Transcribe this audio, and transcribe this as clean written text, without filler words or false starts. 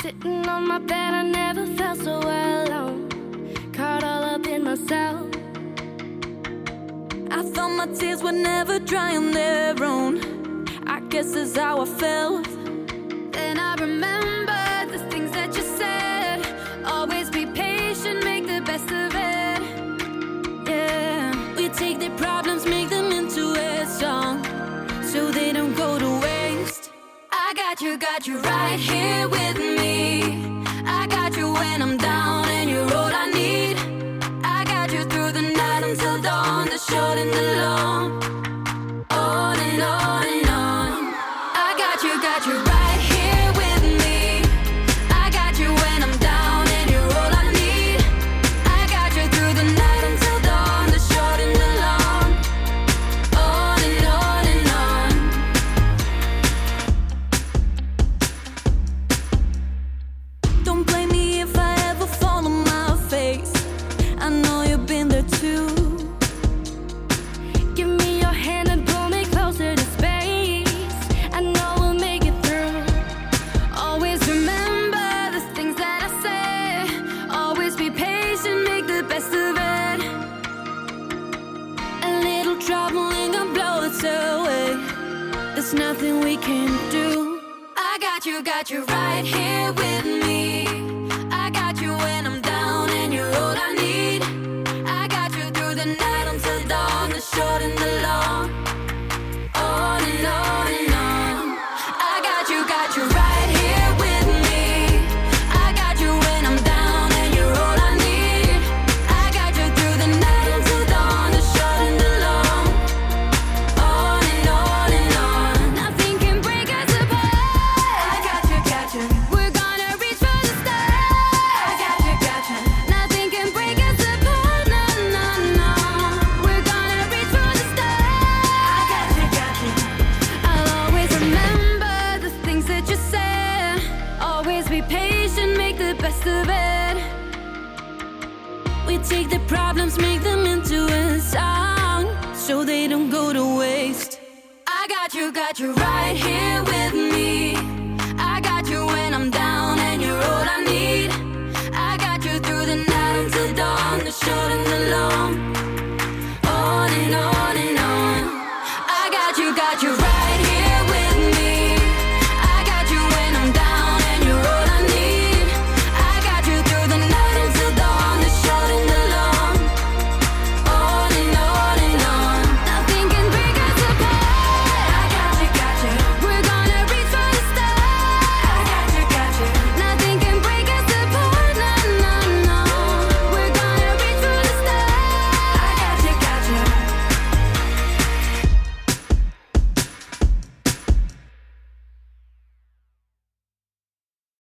Sitting on my bed, I never felt so alone. Caught all up in myself. I thought my tears would never dry on their own. I guess that's how I felt. Then I remember the things that you said. Always be patient, make the best of it. Yeah, we take their problems, make them into a song, so they don't go to waste. I got you right here with me. I got you when I'm down and you're all I need. I got you through the night until dawn, the short and the long, on and on and on. I got you right here with me. I got you when I'm down and you're all I need. I got you through the night until dawn, the short and the long, on and on and on. Don't blame me if I ever fall on my face. I know you've been there too. Give me your hand and pull me closer to space. I know we'll make it through. Always remember the things that I say. Always be patient, make the best of it. A little trouble ain't gonna blow us away. There's nothing we can do. I got you right here with me. I got you when I'm down and you're all I need. I got you through the night until dawn, the short and the long, on and on and on. I got you right here with me. I got you when I'm down and you're all I need. I got you through the night until dawn, the short and the long, on and on and on. Nothing can break us apart. I got you. We're gonna reach for the stars. I got you. Nothing can break us apart. No, no, no. We're gonna reach for the stars. I got you. I'll always remember the things that you said. Always be patient, make the best of it. We take the problems, make them into a song, so they don't go to waste. I got you right here